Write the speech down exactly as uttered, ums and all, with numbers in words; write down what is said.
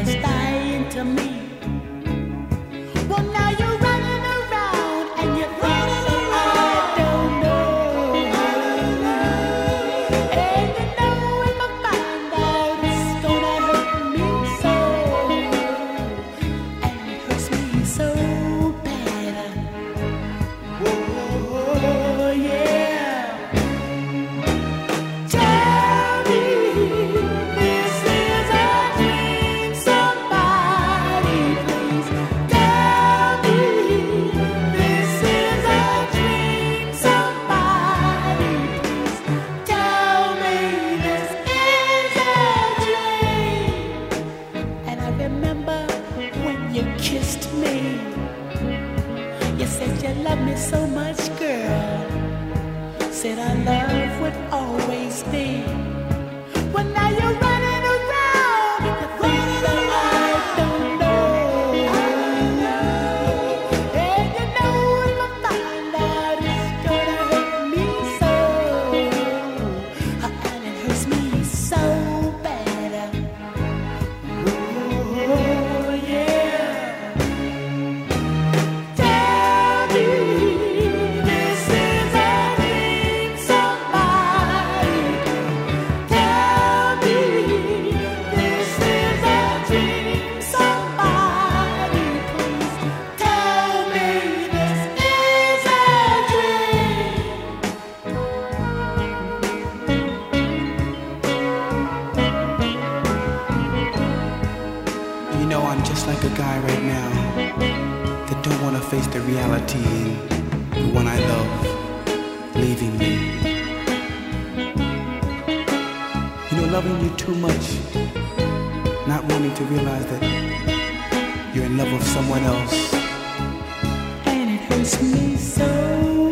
that's dying to me. Well, now you're running around and you're thinking I don't know. And you know if I find out it's gonna hurt me so. And it hurts me so bad. Whoa, yeah. Tell me this is a dream. Somebody please tell me this is a dream. Somebody please tell me this is a dream. And I remember when you kissed me. You said you loved me so much, girl. Said our love would always be. Well, now you're running around. You think that I don't know. And you know if I find out it's gonna hurt me so. And it hurts me so bad. Oh, yeah. Tell me this is a dream. Somebody tell me this is a dream. Somebody please tell me this is a You know, I'm just like a guy right now that don't want to face the reality in the one I love leaving me. You know, loving you too much, not wanting to realize that you're in love with someone else. and it hurts me so